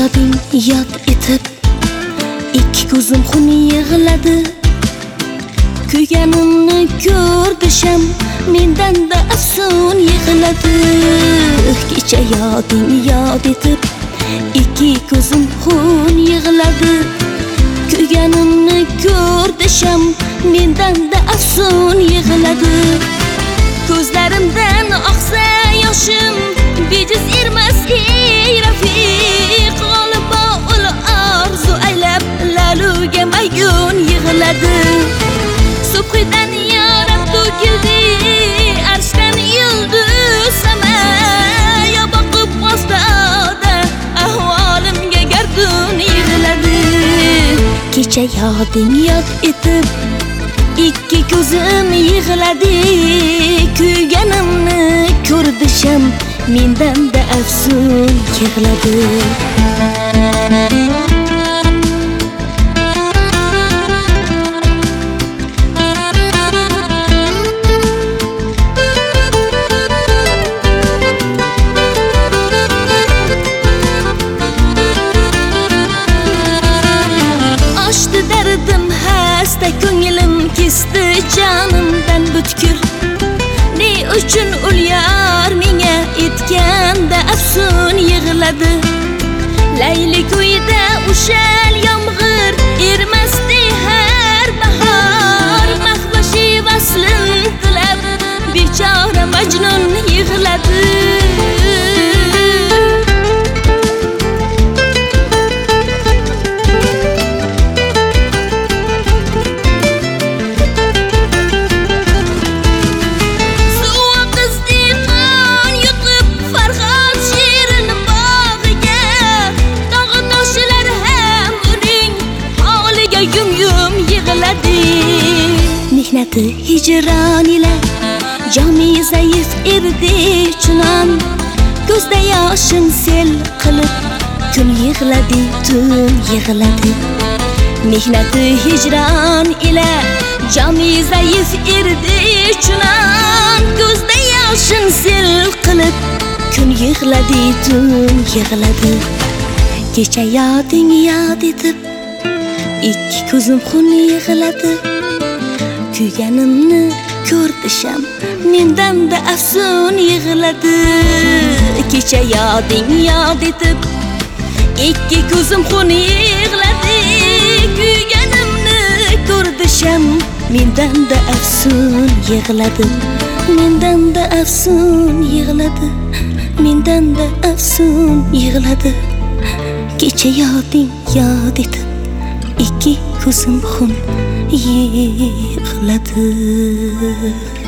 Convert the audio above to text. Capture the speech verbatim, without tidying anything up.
yoding yod etib ikki ko'zim xun yig'ladi. Kuyganimni ko'rdi sham, mendan-da afsun yig'ladi. Kecha yoding yod etib ikki ko'zim xun yig'ladi. Kuyganimni ko'rdi sham, mendan-da afsun yig'ladi. Ko'zlarimdan oqsa yoshim, bejiz ermas ey rafiq. G'olibo ul orzu aylab laluga maygun yig'ladi. Subhidan yorab to'kildi arshdan yulduz sama. Yo boqib ostada ahvolimga gardun yig'ladi. Kecha yoding yod etib ikki ko'zim yig'ladi. Kuyganimni ko'rdi sham, mendan-da afsun yig'ladi. Oshdi dardim hasta, ko'nglim kesdi jonimdan butkul. Ne uchun ul yor menga etganda afsun yig'ladi. Layli ko'yda ushal yomg'ir ermasdi har bahor. Mahvashi vaslin tilab bechora majnun yig'ladi. Mehnati hijron ila jomi zaif erdi chunon. Ko'zda yoshim sel qilib kun yig'ladi, tun yig'ladi. Mehnati hijron ila jomi zaif erdi chunon. Ko'zda yoshim sel qilib kun yig'ladi, tun yig'ladi. Kecha yoding yod etib ikki ko'zim xun yig'ladi. Kuyganimni ko'rdi sham, mendan-da afsun yig'ladi. Kecha yoding yod etib ikki ko'zim xun yig'ladi. Kuyganimni ko'rdi sham, mendan-da afsun yig'ladi. Mendan-da afsun yig'ladi. Mendan-da afsun yig'ladi. Kecha yoding yod etib ikki ko'zim xun yig'ladi.